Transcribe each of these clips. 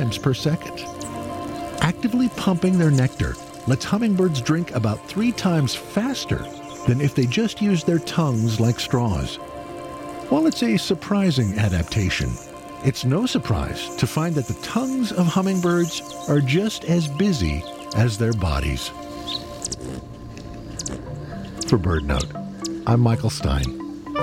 times per second. Actively pumping their nectar lets hummingbirds drink about 3 times faster than if they just used their tongues like straws. While it's a surprising adaptation, it's no surprise to find that the tongues of hummingbirds are just as busy as their bodies. For BirdNote, I'm Michael Stein.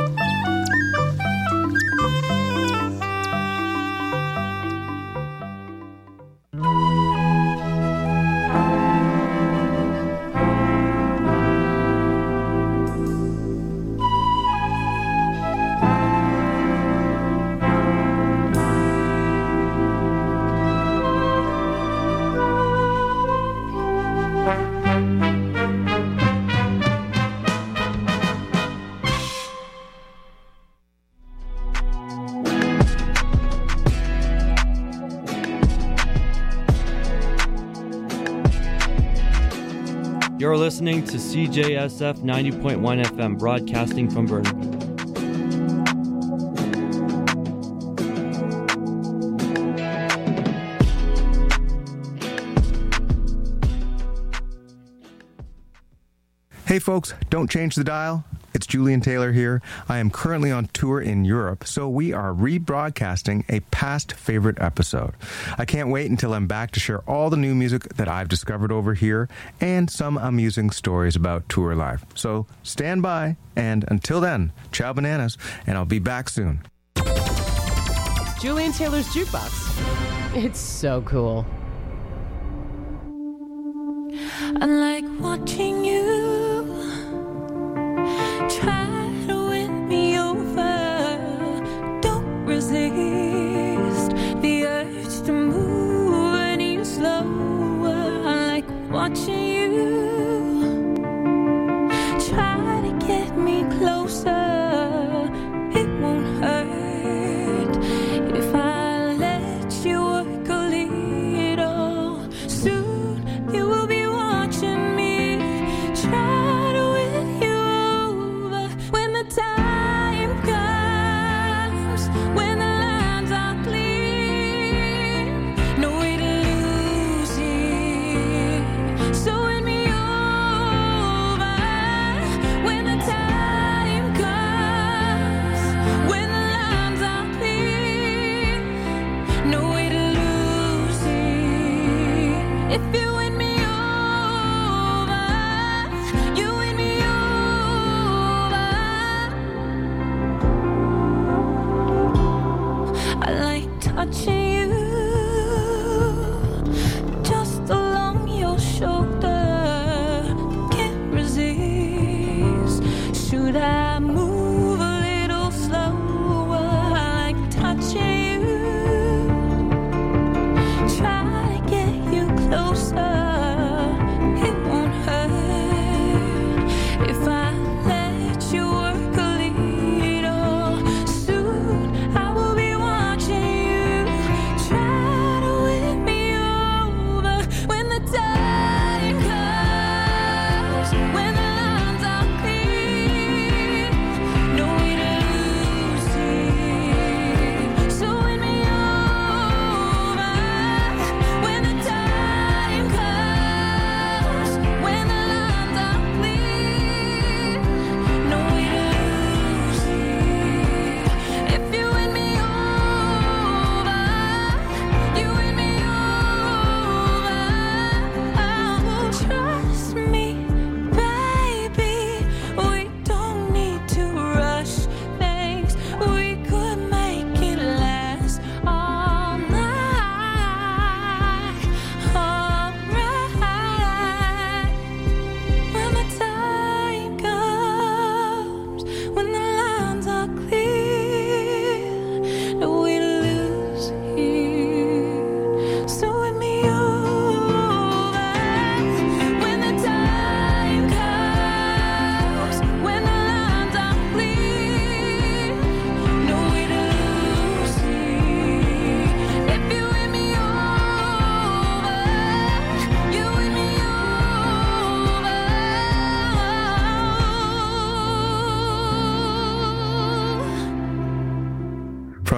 You're listening to CJSF 90.1 FM, broadcasting from Burnaby. Hey folks, don't change the dial. It's Julian Taylor here. I am currently on tour in Europe, so we are rebroadcasting a past favorite episode. I can't wait until I'm back to share all the new music that I've discovered over here and some amusing stories about tour life. So stand by, and until then, ciao bananas, and I'll be back soon. Julian Taylor's Jukebox. It's so cool. I like watching you try to win me over. Don't resist the urge to move any slower. I like watching you try to get me closer. It won't hurt if I let you work a little. Soon you will be watching me try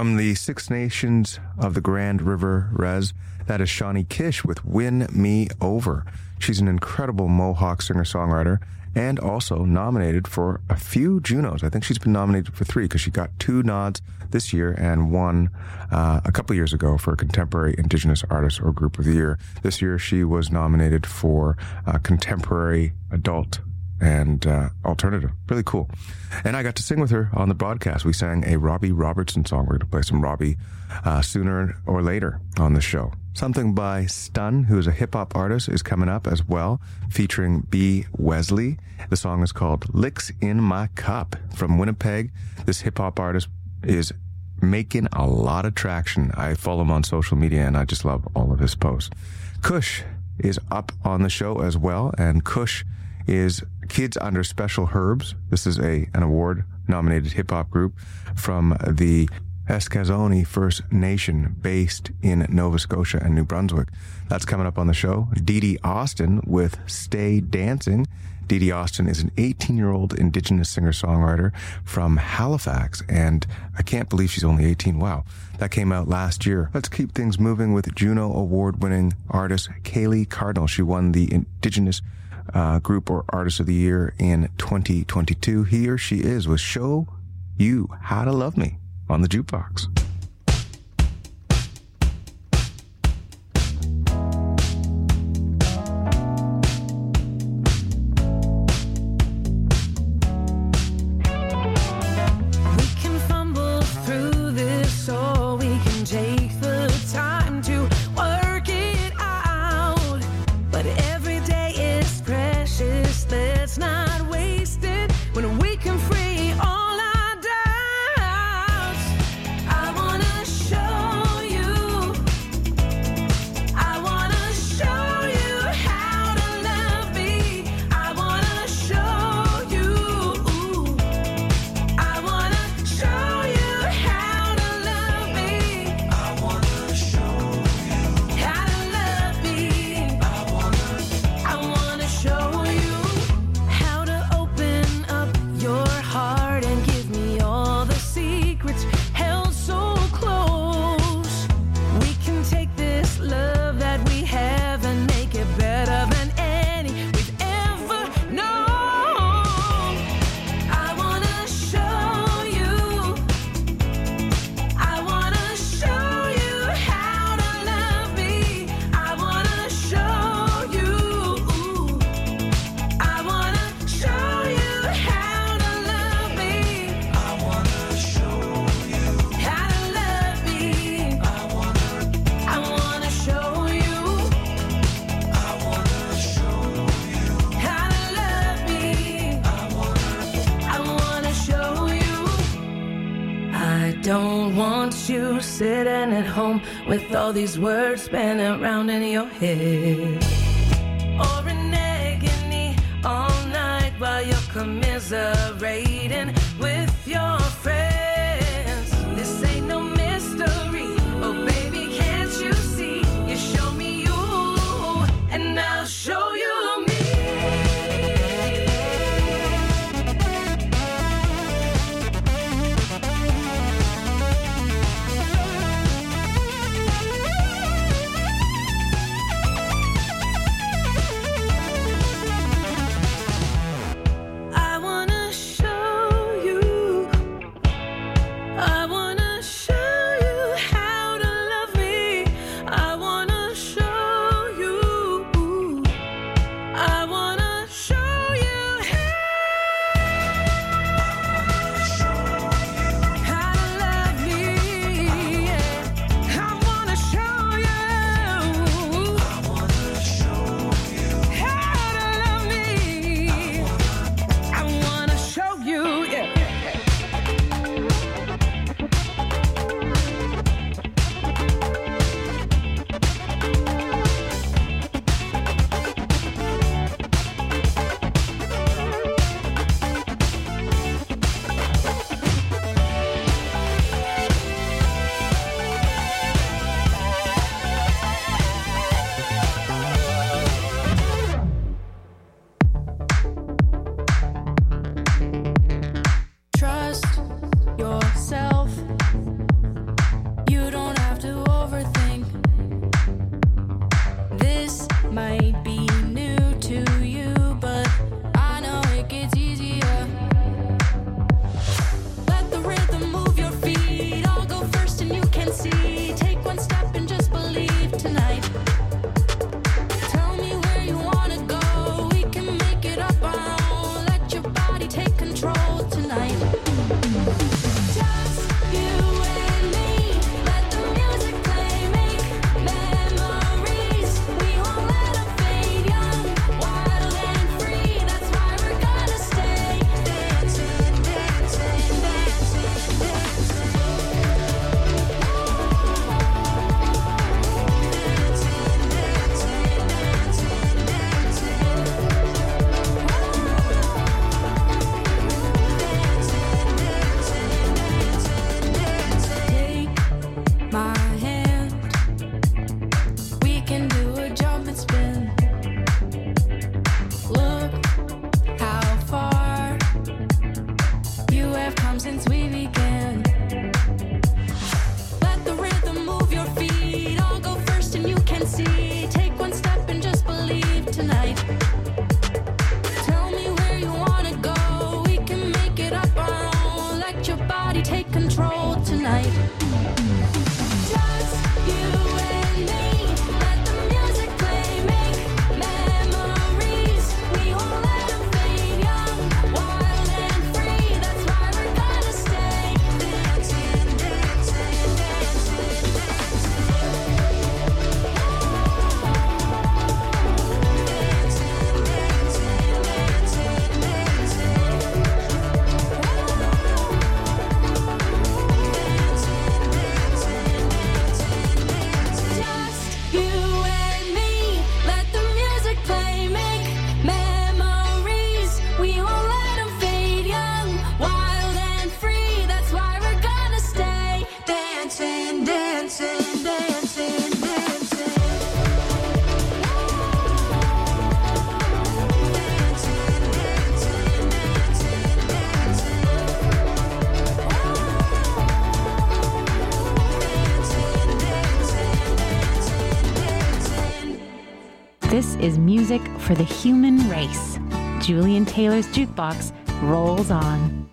From the Six Nations of the Grand River Res, that is Shawnee Kish with Win Me Over. She's an incredible Mohawk singer-songwriter and also nominated for a few Junos. I think she's been nominated for 3 because she got 2 nods this year and 1 a couple years ago for Contemporary Indigenous Artist or Group of the Year. This year she was nominated for Contemporary Adult and Alternative. Really cool. And I got to sing with her on the broadcast. We sang a Robbie Robertson song. We're going to play some Robbie sooner or later on the show. Something by Stun, who is a hip-hop artist, is coming up as well, featuring B. Wesley. The song is called Licks in My Cup. From Winnipeg, this hip-hop artist is making a lot of traction. I follow him on social media, and I just love all of his posts. Kush is up on the show as well, and Kush is Kids Under Special Herbs. This is an award-nominated hip-hop group from the Eskazoni First Nation based in Nova Scotia and New Brunswick. That's coming up on the show. Dee Dee Austin with Stay Dancing. Dee Dee Austin is an 18-year-old Indigenous singer-songwriter from Halifax, and I can't believe she's only 18. Wow. That came out last year. Let's keep things moving with Juno Award-winning artist Kaylee Cardinal. She won the Indigenous Group or Artist of the Year in 2022. Here she is with Show You How to Love Me on the Jukebox. We can fumble through this, or we can take the time to work it out. But every day is precious, let's not waste it when we can free all our doubts. I wanna show you, I wanna show you how to love me. I wanna show you, I wanna show you how to love me. I wanna show you how to love me. I wanna show you how to open up your heart and give me all the secrets held so close. We can take this love that we have and make it better than any we've ever known. I wanna show you, I wanna show you how to love me. I wanna show you, I wanna show you how to love me. I wanna show you how to love me. I wanna show you, I wanna show you how to love me. I wanna show you. I don't want you sitting at home with all these words spinning around in your head, or in agony all night while you're commiserating with your friends. This ain't no mystery. Oh, baby, can't you see? You show me you, and I'll show you me. I wanna show you, might be new to you, but I know it gets easier. Let the rhythm move your feet. I'll go first and you can see. Take one step and just believe tonight. Tell me where you wanna go. We can make it up our own. Let your body take control tonight. Just you and me. Let the music play. Make memories. We won't let them fade. Young, wild and free. That's why we're gonna stay dancing, dancing, dancing, dancing. Take my hand. We can do a jump and spin. Look how far you have come since we began. Let the rhythm move your feet. I'll go first and you can see. Take one step and just believe tonight. Tell me where you wanna go. We can make it up our own. Let your body take control tonight. Just you and me. Let the music play. Make memories. We won't let them fade. Young, wild and free. That's why we're gonna stay dancing, dancing, dancing, Just you and me. Let the music play. Make memories. We won't let them fade. Young, wild and free. That's why we're gonna stay dancing, dancing, dancing, dancing. This is music for the human race. Julian Taylor's Jukebox rolls on.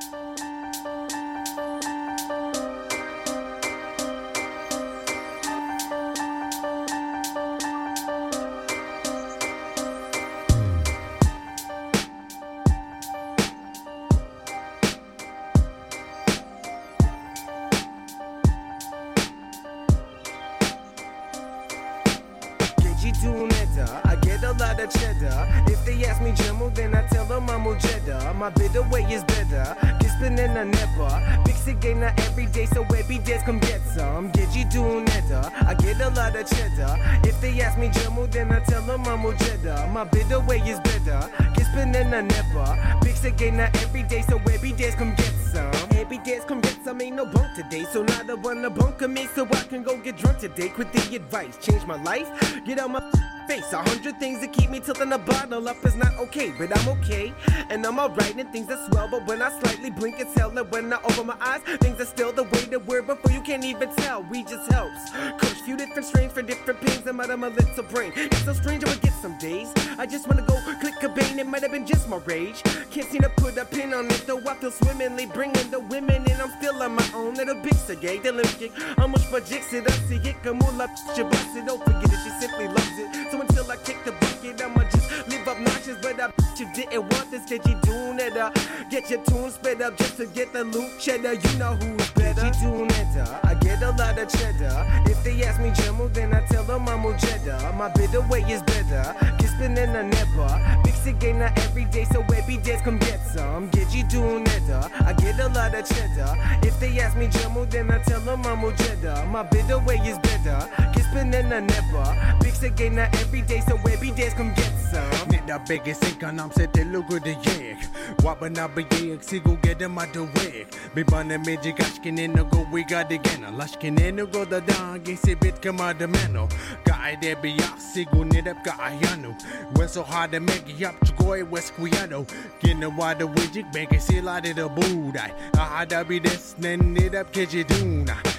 I get a lot of cheddar. If they ask me Jimmo, then I tell them I'm Ojeda. My bitter way is better. Gispin and a never. Fix it game not every day, so every day's come get some. Get you doing that? I get a lot of cheddar. If they ask me Jimmo, then I tell them I'm Ojeda. My bitter way is better. Gispin and a never. Fix it game not every day, so every day's come get some. Every day's come get some, ain't no bunk today. So now I wanna bunker me so I can go get drunk today. Quit the advice, change my life, get out my face. 100 things that keep me tilting the bottle up is not okay, but I'm okay, and I'm alright, and things are swell. But when I slightly blink, it's hell, and when I open my eyes, things are still the way they were before. You can't even tell, we just helps. Coach, few different strains for different pains, and out of my little brain. It's so strange, I would get some days. I just wanna go click a bane, it might have been just my rage. Can't seem to put a pin on it, though I feel swimmingly, bringing the women in. I'm still on my own, little big gay, the lipstick. I'm much for jixit, I see it, come all up, she bust it, don't forget it, she simply loves it. So until I kick the bucket, I'ma just live obnoxious, but I bet you didn't want this, get you doing it up. Get your tune sped up just to get the loot cheddar, you know who's better. Get you doing it up, I get a lot of cheddar. If they ask me Jimmo, then I tell them I'm Ojeda. My bitter way is better, Gispin and a never. Fix it game not every day, so every day's come get some. Get you doing it up, I get a lot of cheddar. If they ask me Jimmo, then I tell them I'm Ojeda. My bitter way is better, Gispin and a never. Fix it game not every day, so every day's come get some. Nida bägge sänkarna sätter lugor det gick. Wabbarna begik, sigo get them out the way. Bibane meji gashkin in the go, we got again. Lashkin in the go the down, gisi bit come out the meno. Guy there be up, sigo nid up, got ayano. We're so hard to make it up to go, West Quiano. Get the water widget, make it seal out of the boot. I had to be this, then nid up, get you doona.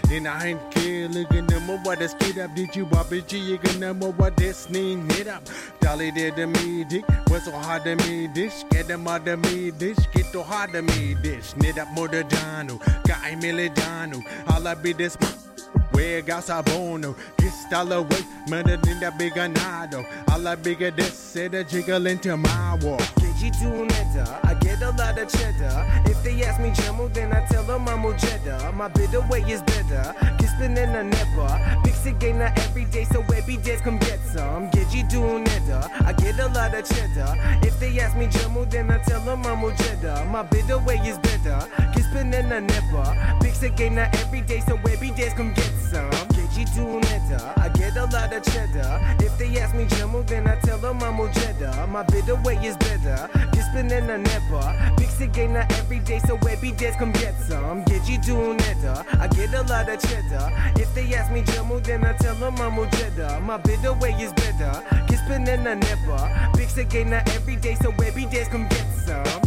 Din a hen ke ligger nummer hvad der skidt op dit juba biji ikke nummer hvad det sning net op Dali det der midig hvad så har det midig Get dem af det midig Get to har det midig Net op mod dano Guy Meledano Alla bides Where gas abono Kissed all away Man in the big anado Alla bigger this Say the jiggle into my wall You doing that, I get a lot of cheddar. If they ask me Jamo, then I tell them I'm cheddar. My bitter way is better. Kispin and a never. Big sick gain every day, so every days come get some. Get you doing that, I get a lot of cheddar. If they ask me Jamo, then I tell them I'm cheddar. My bitter way is better. Kispin and a never. Big sick gain every day, so every days come get some. Get you doing that, I get a lot of cheddar. If they ask me Jamo, then I tell them I'm cheddar. My bitter way is better. Kispin and a never. Big sick gain every day, so every days come get some. Get you doing that, I get a lot of cheddar. If they ask me Jamo, then I tell them I'm cheddar. My bitter way is better. Kispin and a never. Big sick gain every day, so every days come get some.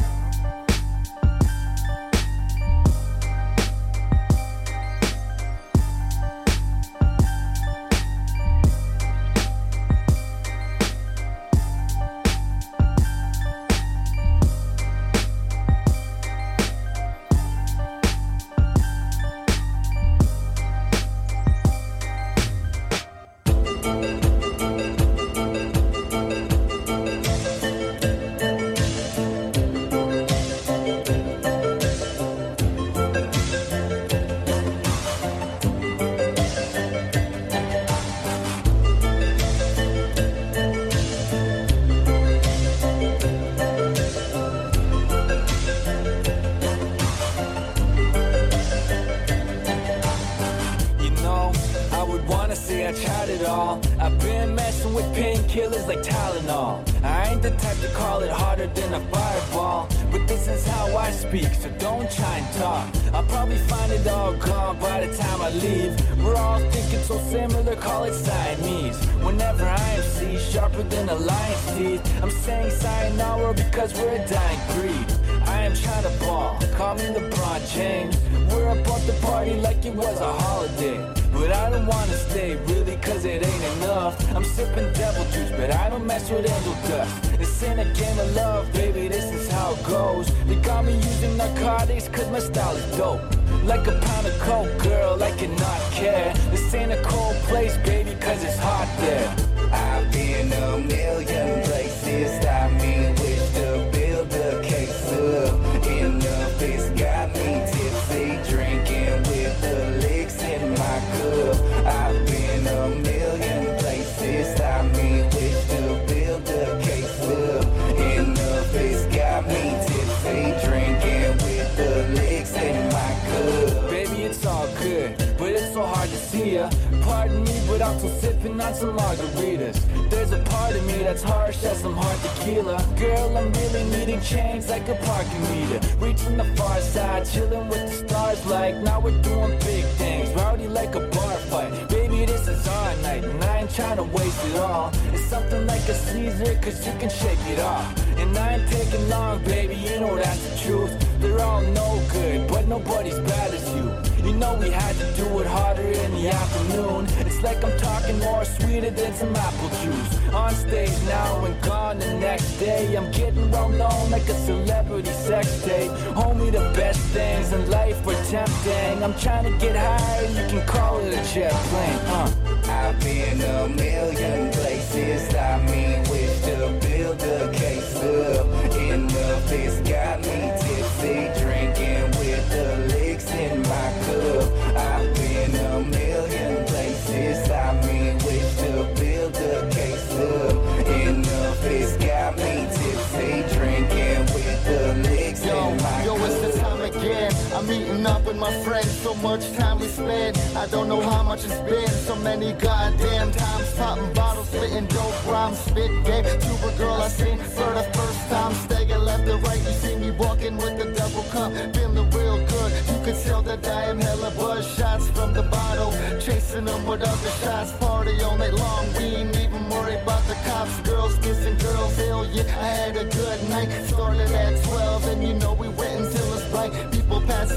Because we're a dying breed. I am trying to ball, call me LeBron James. We're about to party like it was a holiday. But I don't wanna stay, really, cause it ain't enough. I'm sipping devil juice, but I don't mess with angel dust. This ain't a game of love, baby, this is how it goes. They got me using narcotics, cause my style is dope. Like a pound of coke, girl, I cannot care. This ain't a cold place, baby, cause it's hot there. I've been a million places, I mean, wish to build a case up. Enough, it's got me tipsy, drinking with the licks in my cup. I've been a million places, I mean, wish to build a case up. Enough, it's got me tipsy, drinking with the licks in my cup. Baby, it's all good, but it's so hard to see ya. Pardon me, but I'm still sipping on some margaritas. There's a part of me that's harsh as some hard tequila. Girl, I'm really needing change like a parking meter. Reaching the far side, chilling with the stars like now we're doing big things. Rowdy like a bar fight. Baby, this is our night, and I ain't trying to waste it all. It's something like a Caesar, cause you can shake it off. And I ain't taking long, baby, you know that's the truth. They're all no good, but nobody's bad as you. You know we had to do it harder in the afternoon. It's like I'm talking more sweeter than some apple juice. On stage now and gone the next day. I'm getting well known like a celebrity sex tape. Homie, the best things in life are tempting. I'm trying to get higher, you can call it a jet plane. I've been a million places, I mean, wish to build a case up. Enough, it's got me tipsy, drinking with the licks in my cup. I've been a million places, I mean, wish to build a case up. Enough, it's got me tipsy, drinking with the licks in my cup. It's the time again. I'm meeting up with my friends. So much time we spend, I don't know how much it's been. So many goddamn times, popping bottles, spitting dope rhymes, spit game. Super girl I seen for the first time, staying left and right. You see me walking with the double cup, feeling real good. You can tell that I am hella buzz. Shots from the bottle, chasing them with other shots. Party all night long, we ain't even worried about the cops. Girls kissing girls, hell yeah, I had a good night. Started at 12 and you know we went until it's bright. People passing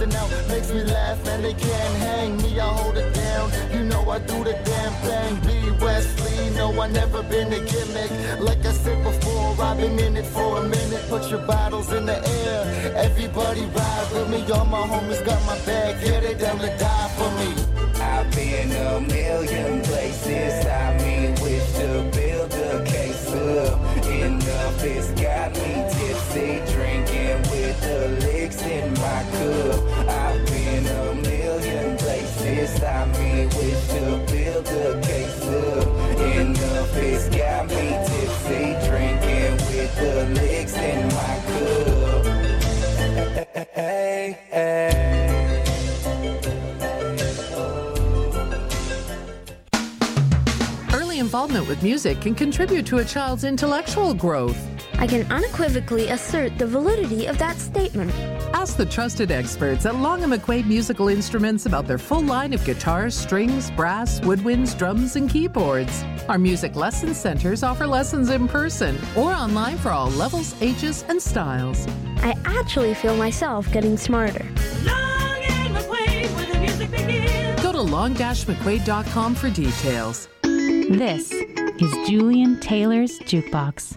missing out makes me laugh, and they can't hang me. I hold it down, you know I do the damn thing. B. Wesley, no, I never been a gimmick. Like I said before, I've been in it for a minute. Put your bottles in the air, everybody ride with me. All my homies got my back, yeah, they down to die for me. I've been a million places, I mean, wish to build a case up. Enough, it's got me tipsy, drinking with the licks in my cup. I've been a million places, I mean, wish to build a case up. Enough, it's got me tipsy, drinking with the licks in my cup. Hey, hey. Involvement with music can contribute to a child's intellectual growth. I can unequivocally assert the validity of that statement. Ask the trusted experts at Long & McQuaid Musical Instruments about their full line of guitars, strings, brass, woodwinds, drums, and keyboards. Our music lesson centers offer lessons in person or online for all levels, ages, and styles. I actually feel myself getting smarter. Long and McQuaid, where the music begins. Go to long-mcquaid.com for details. This is Julian Taylor's Jukebox.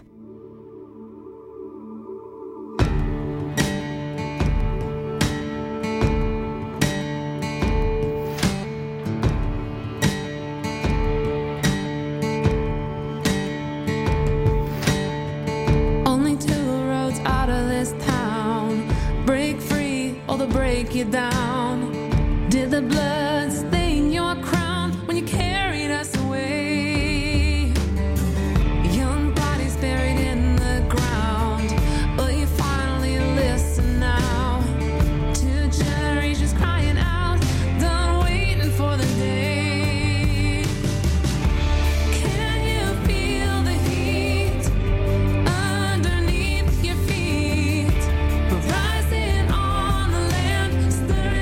Only two roads out of this town. Break free or they'll break you down. Did the blood stain your crown when you carried us away? Buried in the ground, but you finally listen now. 2 generations crying out, done waiting for the day. Can you feel the heat underneath your feet? Rising on the land, stirring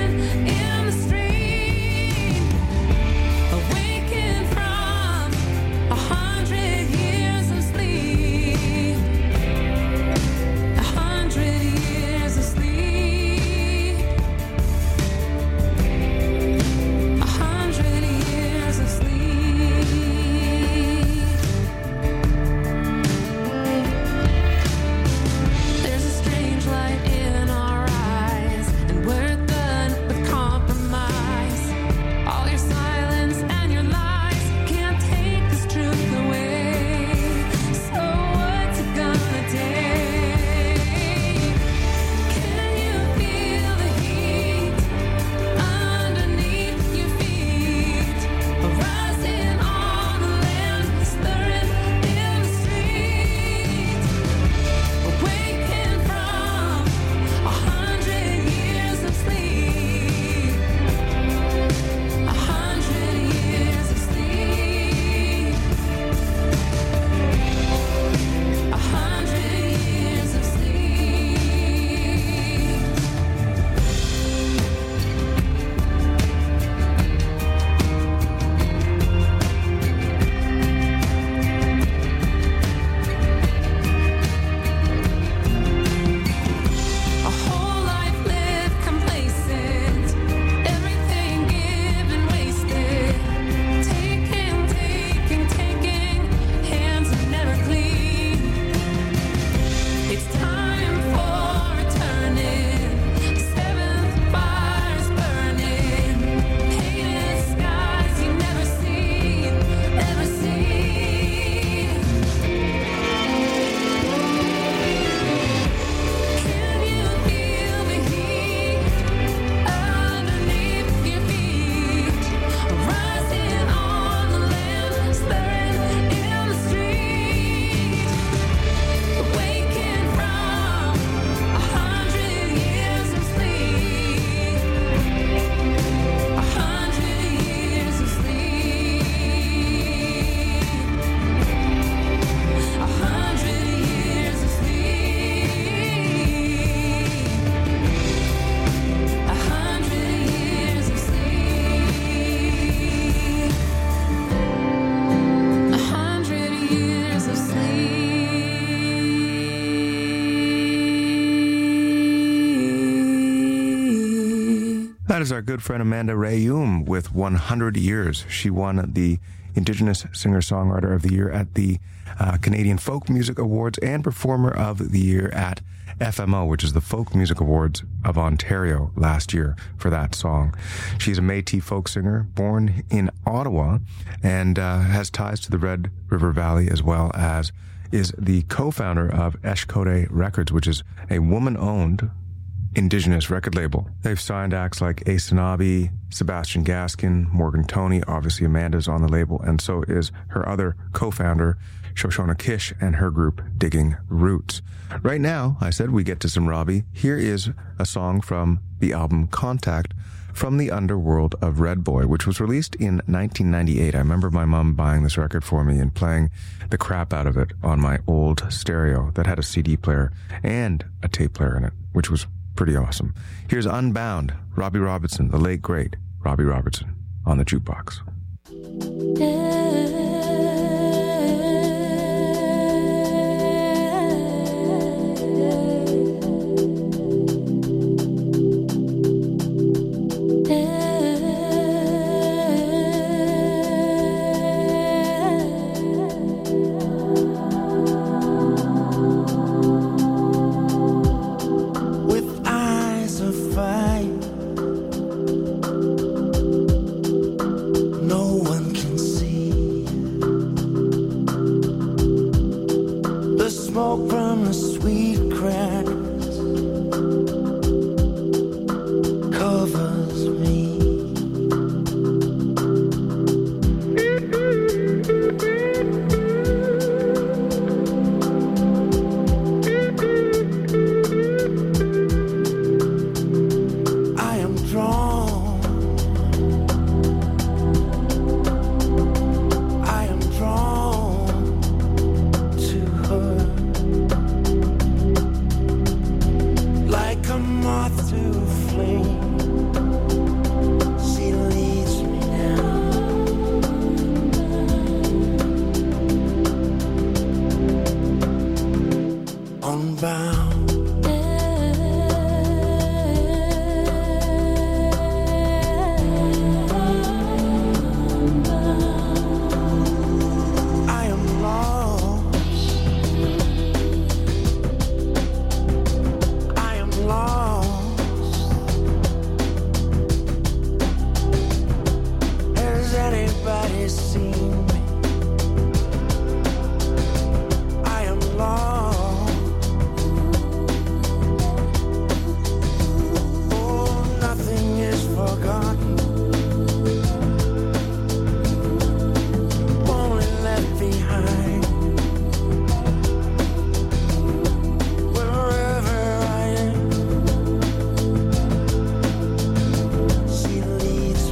That is our good friend Amanda Rayum with 100 Years. She won the Indigenous Singer-Songwriter of the Year at the Canadian Folk Music Awards and Performer of the Year at FMO, which is the Folk Music Awards of Ontario, last year for that song. She's a Métis folk singer born in Ottawa and has ties to the Red River Valley, as well as is the co-founder of Eshkote Records, which is a woman-owned Indigenous record label. They've signed acts like Asanabi, Sebastian Gaskin, Morgan Toney. Obviously, Amanda's on the label, and so is her other co-founder, Shoshona Kish, and her group, Digging Roots. Right now, I said we get to some Robbie. Here is a song from the album Contact from the Underworld of Red Boy, which was released in 1998. I remember my mom buying this record for me and playing the crap out of it on my old stereo that had a CD player and a tape player in it, which was pretty awesome. Here's Unbound, Robbie Robertson, the late, great Robbie Robertson, on the jukebox.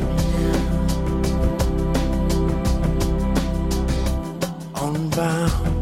Unbound.